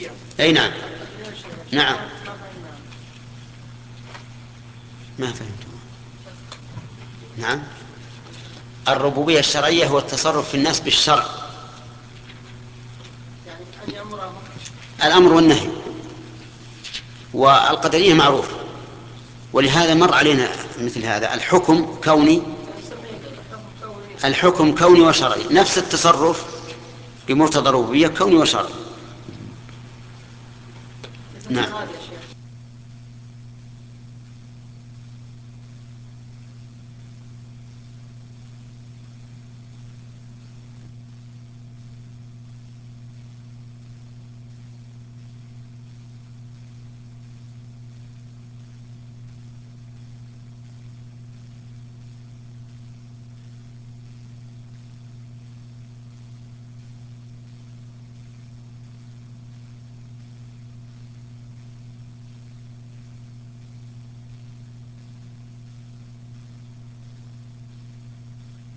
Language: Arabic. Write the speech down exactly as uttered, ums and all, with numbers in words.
أي نعم. نعم. ما فهمت. نعم. الربوبية الشرعية هو التصرف في الناس بالشرع، الأمر والنهي. والقدرية معروف، ولهذا مر علينا مثل هذا الحكم كوني. الحكم كوني وشرعي، نفس التصرف بمقتضى الربوبية كوني وشرعي. نعم.